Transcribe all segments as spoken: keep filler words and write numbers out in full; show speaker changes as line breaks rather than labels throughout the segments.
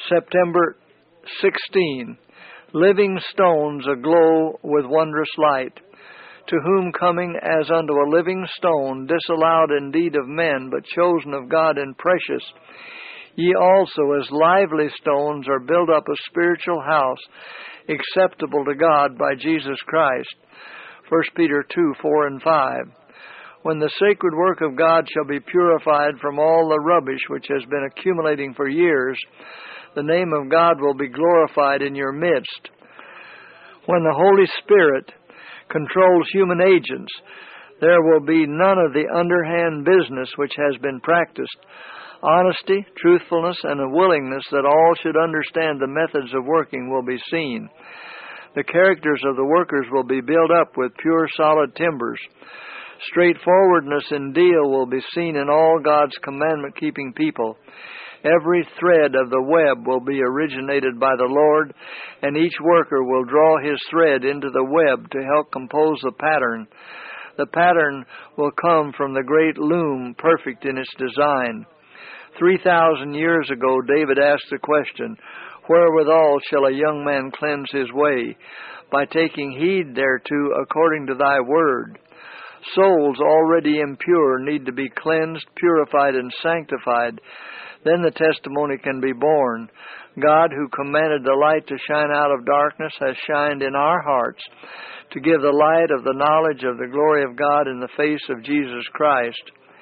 September sixteenth. Living stones aglow with wondrous light, to whom coming as unto a living stone, disallowed indeed of men, but chosen of God and precious, ye also as lively stones are built up a spiritual house, acceptable to God by Jesus Christ. First Peter two, four and five. When the sacred work of God shall be purified from all the rubbish which has been accumulating for years, the name of God will be glorified in your midst. When the Holy Spirit controls human agents, there will be none of the underhand business which has been practiced. Honesty, truthfulness, and a willingness that all should understand the methods of working will be seen. The characters of the workers will be built up with pure solid timbers. Straightforwardness in deal will be seen in all God's commandment-keeping people. Every thread of the web will be originated by the Lord, and each worker will draw his thread into the web to help compose the pattern. The pattern will come from the great loom, perfect in its design. Three thousand years ago, David asked the question, "Wherewithal shall a young man cleanse his way? By taking heed thereto according to thy word." Souls already impure need to be cleansed, purified, and sanctified. Then the testimony can be borne. God, who commanded the light to shine out of darkness, has shined in our hearts to give the light of the knowledge of the glory of God in the face of Jesus Christ.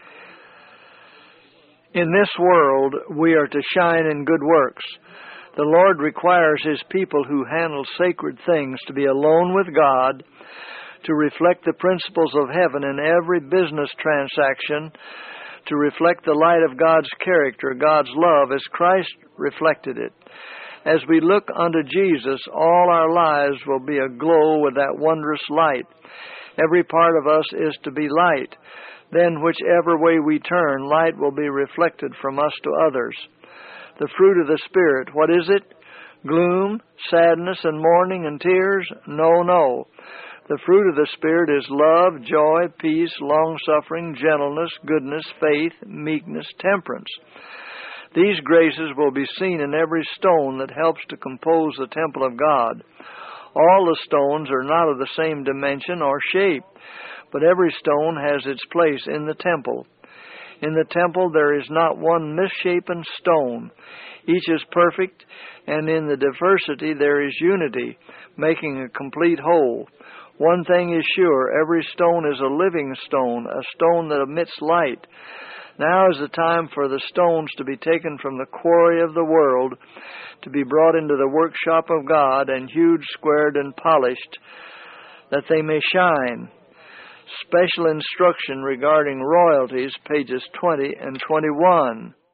In this world, we are to shine in good works. The Lord requires His people who handle sacred things to be alone with God, to reflect the principles of heaven in every business transaction, to reflect the light of God's character, God's love, as Christ reflected it. As we look unto Jesus, all our lives will be aglow with that wondrous light. Every part of us is to be light. Then whichever way we turn, light will be reflected from us to others. The fruit of the Spirit, what is it? Gloom, sadness, and mourning, and tears? No, no. The fruit of the Spirit is love, joy, peace, long-suffering, gentleness, goodness, faith, meekness, temperance. These graces will be seen in every stone that helps to compose the temple of God. All the stones are not of the same dimension or shape, but every stone has its place in the temple. In the temple there is not one misshapen stone. Each is perfect, and in the diversity there is unity, making a complete whole. One thing is sure, every stone is a living stone, a stone that emits light. Now is the time for the stones to be taken from the quarry of the world, to be brought into the workshop of God, and hewed, squared, and polished, that they may shine. Special instruction regarding royalties, pages twenty and twenty-one.